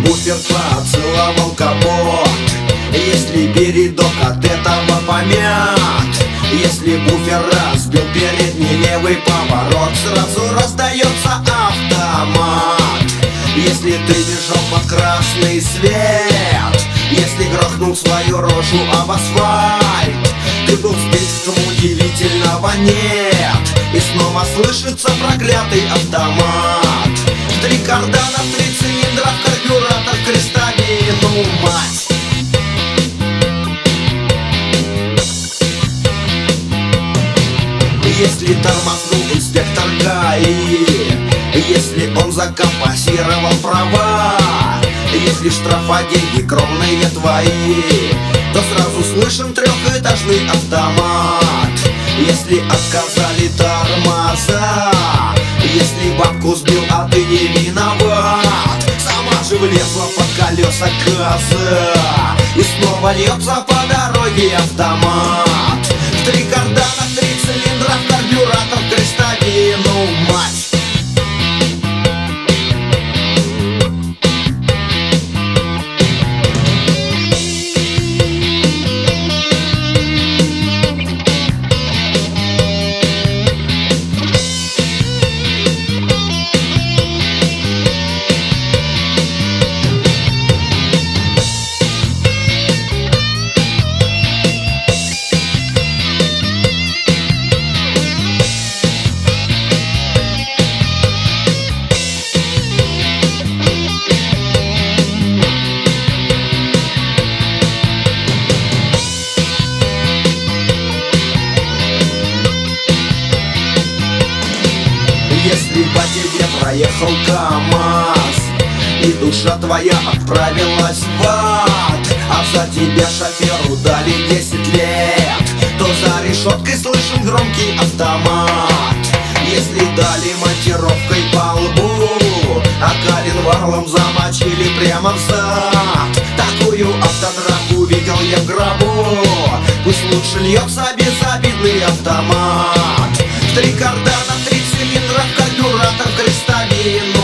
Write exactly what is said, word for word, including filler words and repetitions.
буфер поцеловал капот, если передок от этого помят, если буфер разбил передний левый поворот, сразу раздается автомат. Если ты бежал под красный свет, если грохнул свою рожу об асфальт, ты был сбит, в чем удивительного нет, и снова слышится проклятый автомат. Три кардана, три цилиндра, карбюратор, крестовину, мать. Если тормознул инспектор ГАИ, если он закомпенсировал права, если штрафа деньги кровные твои, то сразу слышен трехэтажный автомат. Если отказали тормоза, если бабку сбил, а ты не виноват, сама же влезла под колеса газа, и снова льется по дороге автомат. Три кардана, три цилиндра, карбюратор, крестовину, мать. Если по тебе проехал КамАЗ, и душа твоя отправилась в ад, а за тебя шоферу дали десять лет, то за решеткой слышен громкий автомат. Если дали монтировкой по лбу, а коленвалом замочили прямо в зад, такую автодраку видел я в гробу. Пусть лучше льется безобидный автомат. Три кардана, три цилиндра, карбюратор, крестовину.